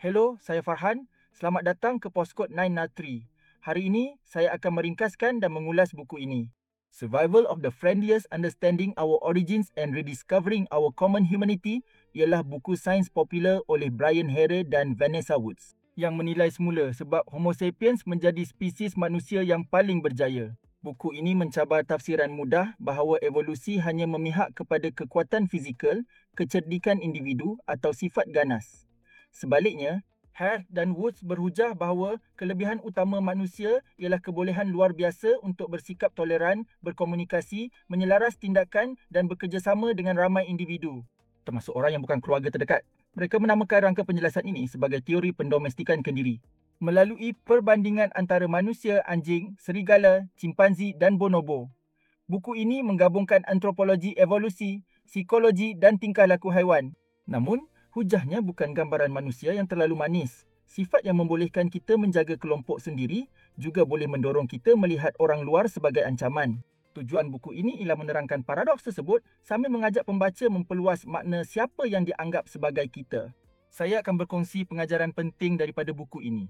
Hello, saya Farhan. Selamat datang ke Postcode 903. Hari ini, saya akan meringkaskan dan mengulas buku ini. Survival of the Friendliest: Understanding Our Origins and Rediscovering Our Common Humanity ialah buku sains popular oleh Brian Harrer dan Vanessa Woods yang menilai semula sebab Homo sapiens menjadi spesies manusia yang paling berjaya. Buku ini mencabar tafsiran mudah bahawa evolusi hanya memihak kepada kekuatan fizikal, kecerdikan individu atau sifat ganas. Sebaliknya, Harrer dan Woods berhujah bahawa kelebihan utama manusia ialah kebolehan luar biasa untuk bersikap toleran, berkomunikasi, menyelaras tindakan dan bekerjasama dengan ramai individu, termasuk orang yang bukan keluarga terdekat. Mereka menamakan rangka penjelasan ini sebagai teori pendomestikan kendiri. Melalui perbandingan antara manusia, anjing, serigala, cimpanzi dan bonobo. Buku ini menggabungkan antropologi evolusi, psikologi dan tingkah laku haiwan. Namun, hujahnya bukan gambaran manusia yang terlalu manis. Sifat yang membolehkan kita menjaga kelompok sendiri juga boleh mendorong kita melihat orang luar sebagai ancaman. Tujuan buku ini ialah menerangkan paradoks tersebut sambil mengajak pembaca memperluas makna siapa yang dianggap sebagai kita. Saya akan berkongsi pengajaran penting daripada buku ini.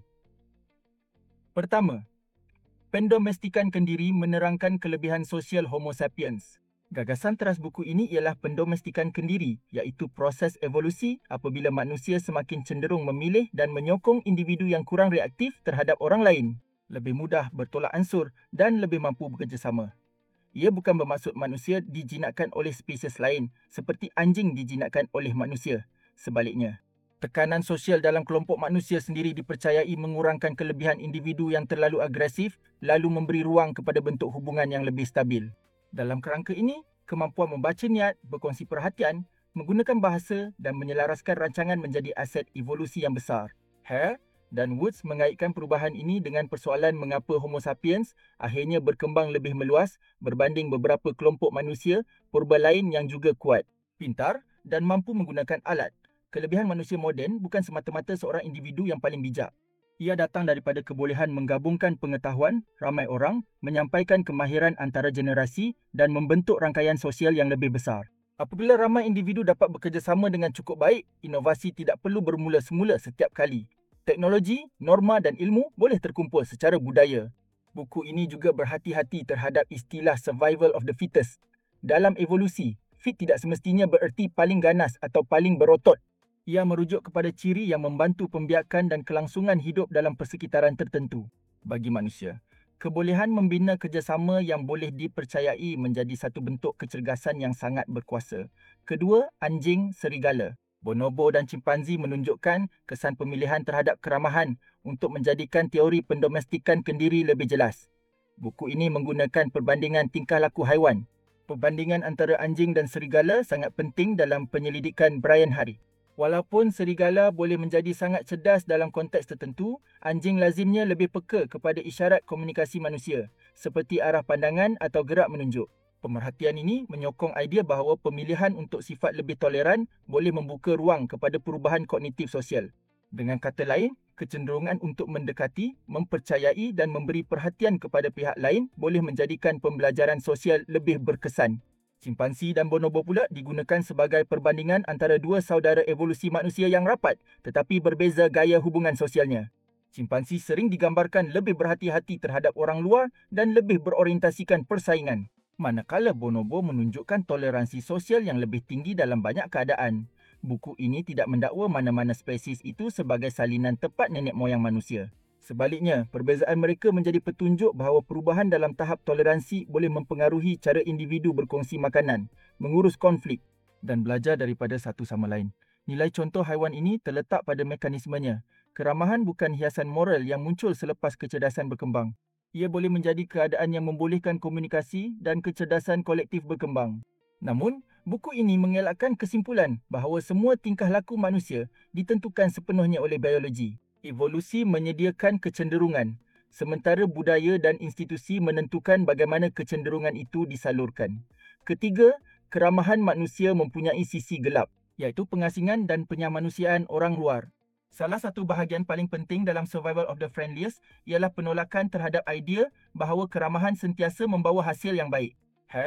Pertama, pendomestikan kendiri menerangkan kelebihan sosial Homo sapiens. Gagasan teras buku ini ialah pendomestikan kendiri, iaitu proses evolusi apabila manusia semakin cenderung memilih dan menyokong individu yang kurang reaktif terhadap orang lain, lebih mudah bertolak ansur dan lebih mampu bekerjasama. Ia bukan bermaksud manusia dijinakkan oleh spesies lain seperti anjing dijinakkan oleh manusia. Sebaliknya, tekanan sosial dalam kelompok manusia sendiri dipercayai mengurangkan kelebihan individu yang terlalu agresif lalu memberi ruang kepada bentuk hubungan yang lebih stabil. Dalam kerangka ini, kemampuan membaca niat, berkongsi perhatian, menggunakan bahasa dan menyelaraskan rancangan menjadi aset evolusi yang besar. Harrer dan Woods mengaitkan perubahan ini dengan persoalan mengapa Homo sapiens akhirnya berkembang lebih meluas berbanding beberapa kelompok manusia purba lain yang juga kuat, pintar dan mampu menggunakan alat. Kelebihan manusia moden bukan semata-mata seorang individu yang paling bijak. Ia datang daripada kebolehan menggabungkan pengetahuan ramai orang, menyampaikan kemahiran antara generasi dan membentuk rangkaian sosial yang lebih besar. Apabila ramai individu dapat bekerjasama dengan cukup baik, inovasi tidak perlu bermula semula setiap kali. Teknologi, norma dan ilmu boleh terkumpul secara budaya. Buku ini juga berhati-hati terhadap istilah survival of the fittest. Dalam evolusi, fit tidak semestinya bererti paling ganas atau paling berotot. Ia merujuk kepada ciri yang membantu pembiakan dan kelangsungan hidup dalam persekitaran tertentu. Bagi manusia, kebolehan membina kerjasama yang boleh dipercayai menjadi satu bentuk kecergasan yang sangat berkuasa. Kedua, anjing, serigala, bonobo dan cimpanzi menunjukkan kesan pemilihan terhadap keramahan untuk menjadikan teori pendomestikan kendiri lebih jelas. Buku ini menggunakan perbandingan tingkah laku haiwan. Perbandingan antara anjing dan serigala sangat penting dalam penyelidikan Brian Harrer. Walaupun serigala boleh menjadi sangat cerdas dalam konteks tertentu, anjing lazimnya lebih peka kepada isyarat komunikasi manusia, seperti arah pandangan atau gerak menunjuk. Pemerhatian ini menyokong idea bahawa pemilihan untuk sifat lebih toleran boleh membuka ruang kepada perubahan kognitif sosial. Dengan kata lain, kecenderungan untuk mendekati, mempercayai dan memberi perhatian kepada pihak lain boleh menjadikan pembelajaran sosial lebih berkesan. Cimpansi dan bonobo pula digunakan sebagai perbandingan antara dua saudara evolusi manusia yang rapat tetapi berbeza gaya hubungan sosialnya. Cimpansi sering digambarkan lebih berhati-hati terhadap orang luar dan lebih berorientasikan persaingan, manakala bonobo menunjukkan toleransi sosial yang lebih tinggi dalam banyak keadaan. Buku ini tidak mendakwa mana-mana spesies itu sebagai salinan tepat nenek moyang manusia. Sebaliknya, perbezaan mereka menjadi petunjuk bahawa perubahan dalam tahap toleransi boleh mempengaruhi cara individu berkongsi makanan, mengurus konflik dan belajar daripada satu sama lain. Nilai contoh haiwan ini terletak pada mekanismenya. Keramahan bukan hiasan moral yang muncul selepas kecerdasan berkembang. Ia boleh menjadi keadaan yang membolehkan komunikasi dan kecerdasan kolektif berkembang. Namun, buku ini mengelakkan kesimpulan bahawa semua tingkah laku manusia ditentukan sepenuhnya oleh biologi. Evolusi menyediakan kecenderungan, sementara budaya dan institusi menentukan bagaimana kecenderungan itu disalurkan. Ketiga, keramahan manusia mempunyai sisi gelap, iaitu pengasingan dan penyamanusiaan orang luar. Salah satu bahagian paling penting dalam survival of the friendliest ialah penolakan terhadap idea bahawa keramahan sentiasa membawa hasil yang baik. Harrer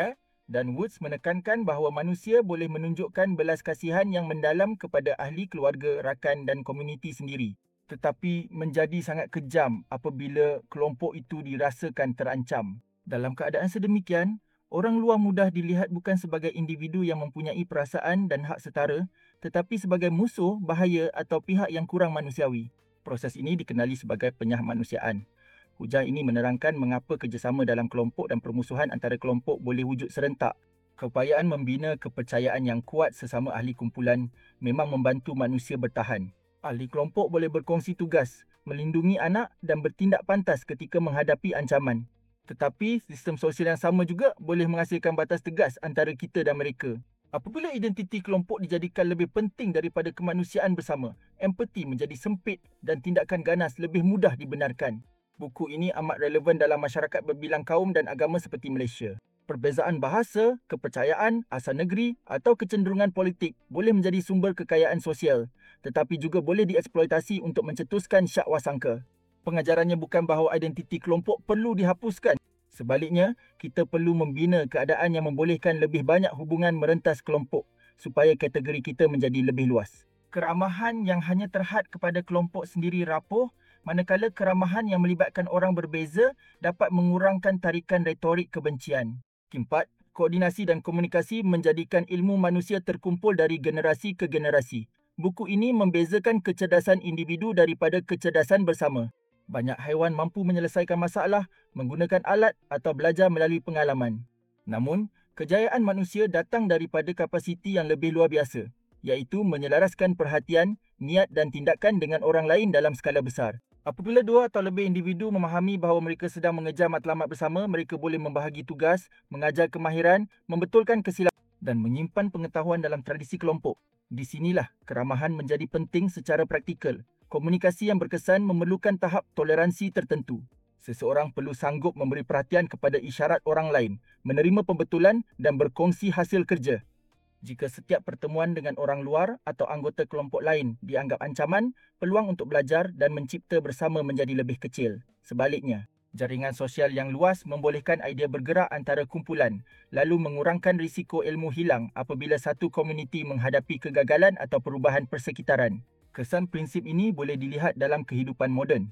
Dan Woods menekankan bahawa manusia boleh menunjukkan belas kasihan yang mendalam kepada ahli keluarga, rakan dan komuniti sendiri. Tetapi menjadi sangat kejam apabila kelompok itu dirasakan terancam. Dalam keadaan sedemikian, orang luar mudah dilihat bukan sebagai individu yang mempunyai perasaan dan hak setara, tetapi sebagai musuh, bahaya atau pihak yang kurang manusiawi. Proses ini dikenali sebagai penyahmanusiaan. Hujah ini menerangkan mengapa kerjasama dalam kelompok dan permusuhan antara kelompok boleh wujud serentak. Keupayaan membina kepercayaan yang kuat sesama ahli kumpulan memang membantu manusia bertahan. Ahli kelompok boleh berkongsi tugas, melindungi anak dan bertindak pantas ketika menghadapi ancaman. Tetapi sistem sosial yang sama juga boleh menghasilkan batas tegas antara kita dan mereka. Apabila identiti kelompok dijadikan lebih penting daripada kemanusiaan bersama, empati menjadi sempit dan tindakan ganas lebih mudah dibenarkan. Buku ini amat relevan dalam masyarakat berbilang kaum dan agama seperti Malaysia. Perbezaan bahasa, kepercayaan, asal negeri atau kecenderungan politik boleh menjadi sumber kekayaan sosial, tetapi juga boleh dieksploitasi untuk mencetuskan syak wasangka. Pengajarannya bukan bahawa identiti kelompok perlu dihapuskan. Sebaliknya, kita perlu membina keadaan yang membolehkan lebih banyak hubungan merentas kelompok supaya kategori kita menjadi lebih luas. Keramahan yang hanya terhad kepada kelompok sendiri rapuh, manakala keramahan yang melibatkan orang berbeza dapat mengurangkan tarikan retorik kebencian. Keempat, koordinasi dan komunikasi menjadikan ilmu manusia terkumpul dari generasi ke generasi. Buku ini membezakan kecerdasan individu daripada kecerdasan bersama. Banyak haiwan mampu menyelesaikan masalah menggunakan alat atau belajar melalui pengalaman. Namun, kejayaan manusia datang daripada kapasiti yang lebih luar biasa, iaitu menyelaraskan perhatian, niat dan tindakan dengan orang lain dalam skala besar. Apabila dua atau lebih individu memahami bahawa mereka sedang mengejar matlamat bersama, mereka boleh membahagi tugas, mengajar kemahiran, membetulkan kesilapan dan menyimpan pengetahuan dalam tradisi kelompok. Di sinilah keramahan menjadi penting secara praktikal. Komunikasi yang berkesan memerlukan tahap toleransi tertentu. Seseorang perlu sanggup memberi perhatian kepada isyarat orang lain, menerima pembetulan dan berkongsi hasil kerja. Jika setiap pertemuan dengan orang luar atau anggota kelompok lain dianggap ancaman, peluang untuk belajar dan mencipta bersama menjadi lebih kecil. Sebaliknya, jaringan sosial yang luas membolehkan idea bergerak antara kumpulan, lalu mengurangkan risiko ilmu hilang apabila satu komuniti menghadapi kegagalan atau perubahan persekitaran. Kesan prinsip ini boleh dilihat dalam kehidupan moden.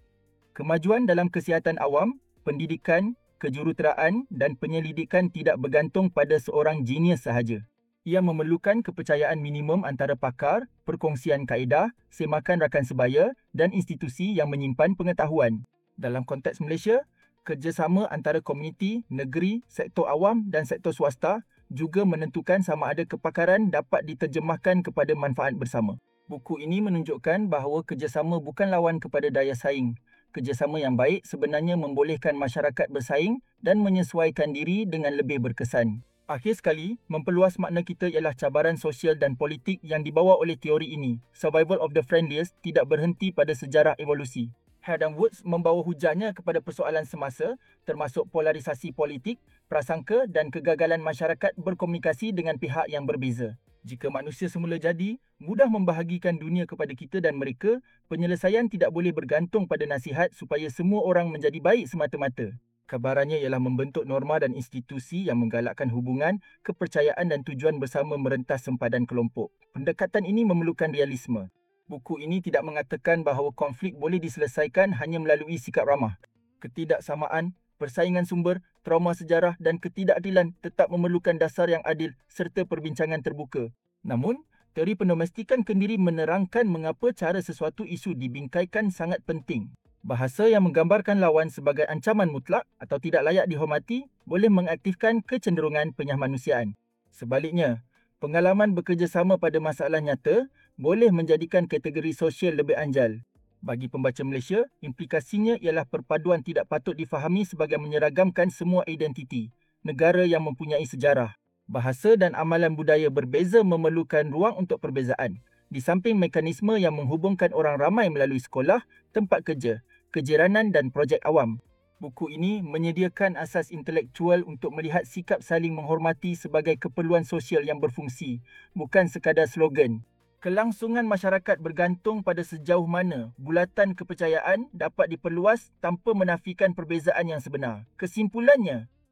Kemajuan dalam kesihatan awam, pendidikan, kejuruteraan dan penyelidikan tidak bergantung pada seorang genius sahaja. Ia memerlukan kepercayaan minimum antara pakar, perkongsian kaedah, semakan rakan sebaya dan institusi yang menyimpan pengetahuan. Dalam konteks Malaysia, kerjasama antara komuniti, negeri, sektor awam dan sektor swasta juga menentukan sama ada kepakaran dapat diterjemahkan kepada manfaat bersama. Buku ini menunjukkan bahawa kerjasama bukan lawan kepada daya saing. Kerjasama yang baik sebenarnya membolehkan masyarakat bersaing dan menyesuaikan diri dengan lebih berkesan. Akhir sekali, memperluas makna kita ialah cabaran sosial dan politik yang dibawa oleh teori ini. Survival of the friendliest tidak berhenti pada sejarah evolusi. Hare dan Woods membawa hujahnya kepada persoalan semasa, termasuk polarisasi politik, prasangka dan kegagalan masyarakat berkomunikasi dengan pihak yang berbeza. Jika manusia semula jadi, mudah membahagikan dunia kepada kita dan mereka, penyelesaian tidak boleh bergantung pada nasihat supaya semua orang menjadi baik semata-mata. Cabarannya ialah membentuk norma dan institusi yang menggalakkan hubungan, kepercayaan dan tujuan bersama merentas sempadan kelompok. Pendekatan ini memerlukan realisme. Buku ini tidak mengatakan bahawa konflik boleh diselesaikan hanya melalui sikap ramah. Ketidaksamaan, persaingan sumber, trauma sejarah dan ketidakadilan tetap memerlukan dasar yang adil serta perbincangan terbuka. Namun, teori pendomestikan kendiri menerangkan mengapa cara sesuatu isu dibingkaikan sangat penting. Bahasa yang menggambarkan lawan sebagai ancaman mutlak atau tidak layak dihormati boleh mengaktifkan kecenderungan penyahmanusiaan. Sebaliknya, pengalaman bekerjasama pada masalah nyata boleh menjadikan kategori sosial lebih anjal. Bagi pembaca Malaysia, implikasinya ialah perpaduan tidak patut difahami sebagai menyeragamkan semua identiti. Negara yang mempunyai sejarah, bahasa dan amalan budaya berbeza memerlukan ruang untuk perbezaan. Di samping mekanisme yang menghubungkan orang ramai melalui sekolah, tempat kerja, kejiranan dan projek awam. Buku ini menyediakan asas intelektual untuk melihat sikap saling menghormati sebagai keperluan sosial yang berfungsi, bukan sekadar slogan. Kelangsungan masyarakat bergantung pada sejauh mana bulatan kepercayaan dapat diperluas tanpa menafikan perbezaan yang sebenar. Kesimpulannya,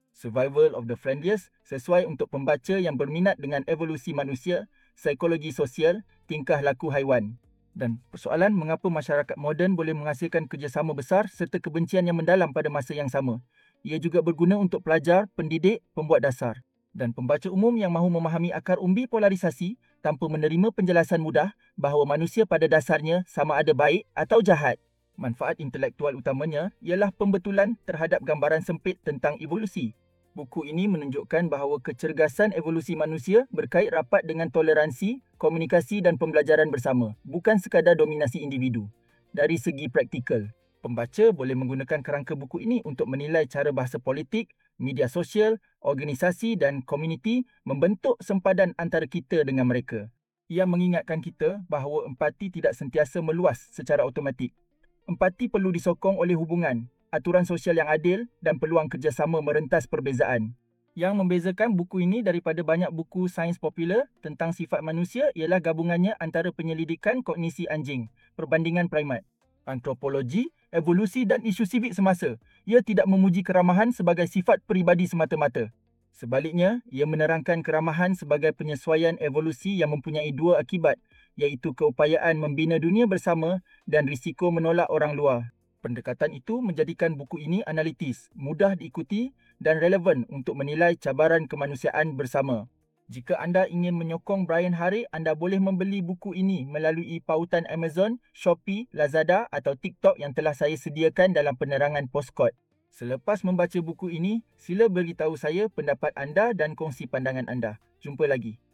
Survival of the Friendliest sesuai untuk pembaca yang berminat dengan evolusi manusia, psikologi sosial, tingkah laku haiwan. Dan persoalan mengapa masyarakat moden boleh menghasilkan kerjasama besar serta kebencian yang mendalam pada masa yang sama. Ia juga berguna untuk pelajar, pendidik, pembuat dasar. Dan pembaca umum yang mahu memahami akar umbi polarisasi tanpa menerima penjelasan mudah bahawa manusia pada dasarnya sama ada baik atau jahat. Manfaat intelektual utamanya ialah pembetulan terhadap gambaran sempit tentang evolusi. Buku ini menunjukkan bahawa kecergasan evolusi manusia berkait rapat dengan toleransi, komunikasi dan pembelajaran bersama, bukan sekadar dominasi individu. Dari segi praktikal, pembaca boleh menggunakan kerangka buku ini untuk menilai cara bahasa politik, media sosial, organisasi dan komuniti membentuk sempadan antara kita dengan mereka. Ia mengingatkan kita bahawa empati tidak sentiasa meluas secara automatik. Empati perlu disokong oleh hubungan, aturan sosial yang adil dan peluang kerjasama merentas perbezaan. Yang membezakan buku ini daripada banyak buku sains popular tentang sifat manusia ialah gabungannya antara penyelidikan kognisi anjing, perbandingan primat, antropologi, evolusi dan isu sivik semasa. Ia tidak memuji keramahan sebagai sifat peribadi semata-mata. Sebaliknya, ia menerangkan keramahan sebagai penyesuaian evolusi yang mempunyai dua akibat, iaitu keupayaan membina dunia bersama dan risiko menolak orang luar. Pendekatan itu menjadikan buku ini analitis, mudah diikuti dan relevan untuk menilai cabaran kemanusiaan bersama. Jika anda ingin menyokong Brian Harris, anda boleh membeli buku ini melalui pautan Amazon, Shopee, Lazada atau TikTok yang telah saya sediakan dalam penerangan postkod. Selepas membaca buku ini, sila beritahu saya pendapat anda dan kongsi pandangan anda. Jumpa lagi.